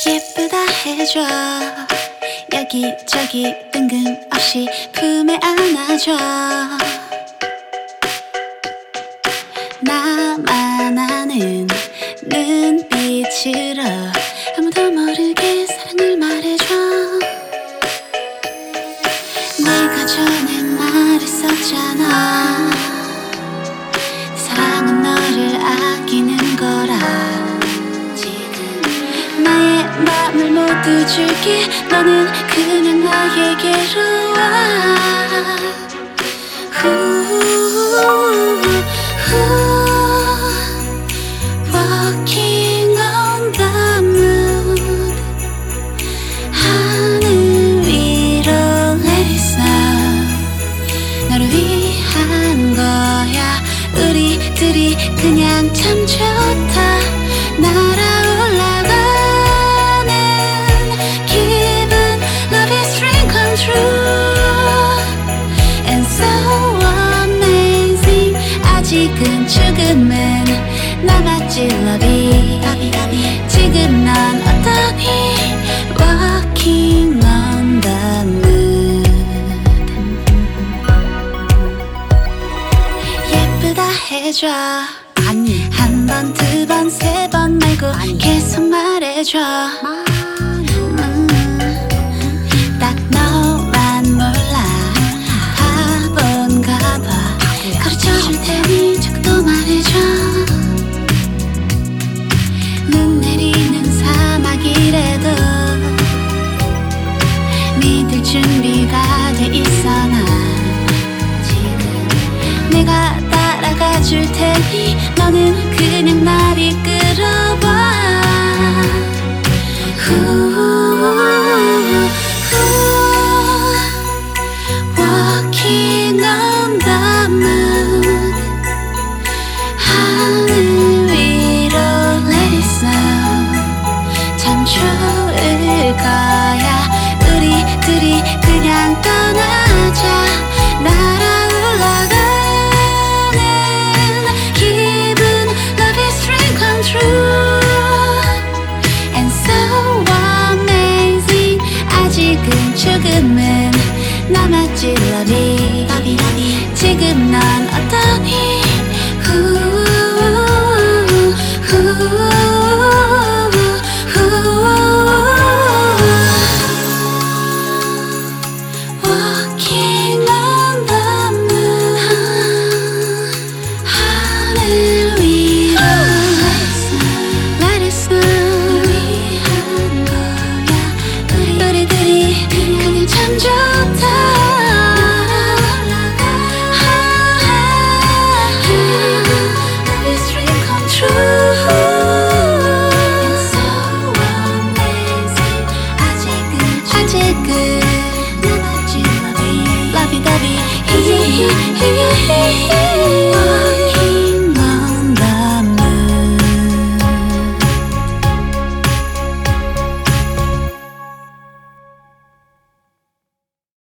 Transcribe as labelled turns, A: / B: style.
A: 예쁘다 해줘 여기저기 뜬금없이 품에 안아줘 나만 아는 눈빛으로 아무도 모르게 사랑을 말해줘 내가 전에 말했었잖아 사랑은 너를 아끼는 거라 지금 나의 맘을 모두 줄게 너는 그냥 나에게로 와 Walking on the moon 하늘 위로 let it snow 너를 위한 거야 우리들이 그냥 참 좋다 날아올라가는 기분 Love is dream come true And so amazing 아직은 죽음은 남았지 lovey 지금 넌 어떠니 Walking on the moon 예쁘다 해줘 아니 한 번, 두 번, 세 번 말고 아니. 계속 말해줘 딱 너만 몰라 바본가 봐 가르쳐줄 테니 자꾸 또 말해줘 눈 내리는 사막이라도 믿을 준비가 돼 있어 난 지금 내가 따라가 줄 테니 너는 그냥 날 이끌어봐 Walking on the moon 하늘 위로 let it snow 참 좋을 거야 우리들이 그냥 떠나자 날아올라가는 기분 Love is dream come true And so amazing 아직은 조금은 남았지 lovey 지금 넌 어떠니 Walking on the moon 하늘 위로 Let it snow 위한 거야 우리들이 그냥 참 좋다 Love is dream come true And so amazing 아직은 남았지 lovey lovey dovey